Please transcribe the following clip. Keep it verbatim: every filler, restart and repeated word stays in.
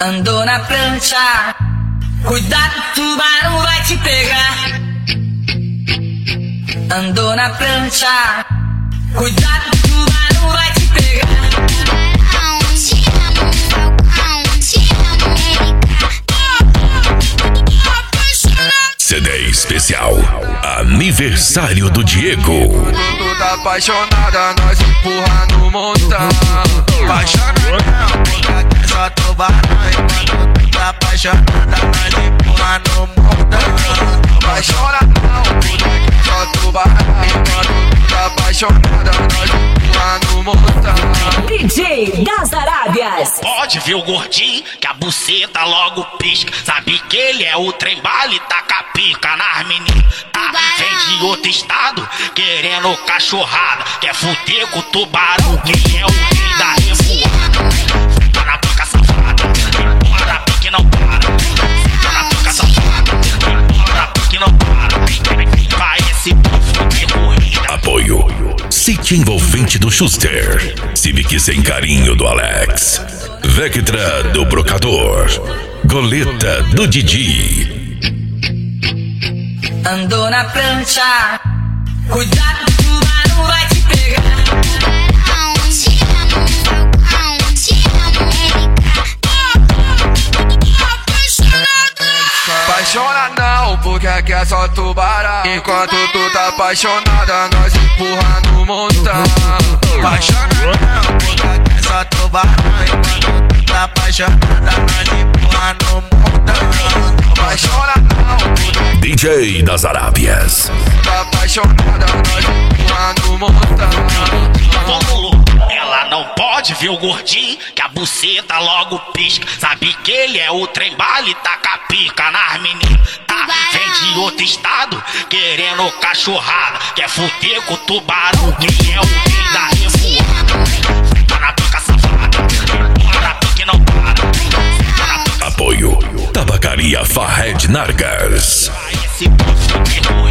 Andou na prancha, cuidado, tubarão vai te pegar. Andou na prancha, cuidado, tubarão vai te pegar. C D especial Aniversário do Diego. Tu tá apaixonada, nós empurra no montão. Apaixonada, porque é só tubarão. Enquanto tu tá apaixonada, nós empurra no montão. Apaixonada, porque é só tubarão. Enquanto tu tá apaixonada, nós empurra no montão. D J das Arábias. Pode ver o gordinho que a buceta logo pisca. Sabe que ele é o trem bala e taca pica nas meninas. Ah, vem de outro estado querendo cachorrada. Quer fuder com o tubarão, quem é o rei da revoada. Tá na pica safada, bora pique não para. Tá na pica safada, bora pique não para. Vai esse povo de corrida. Apoio City Envolvente do Schuster, Civic Sem Carinho do Alex, Vectra do Brocador, Goleta do Didi. Andou na prancha, cuidado, tubarão vai te pegar. Apaixona não, porque aqui é só tubarão. Enquanto tu tá apaixonada, nós empurra no montão. Apaixona não, porque aqui é só tubarão. Enquanto tu tá apaixonada, nós empurra no montão. Apaixona não, porque D J das Arábias. tá apaixonada, nós empurra no montão. Ela não pode ver o gordinho que a buceta logo pisca. Sabe que ele é o trem bala e taca pica nas meninas. Ah, vem de outro estado querendo cachorrada. Quer fuder com o tubarão, quem é o rei da revoada. Tá na pica safada, bora pique não para. Tá na pica. Apoio Tabacaria Farred Nargas. Vai esse povo de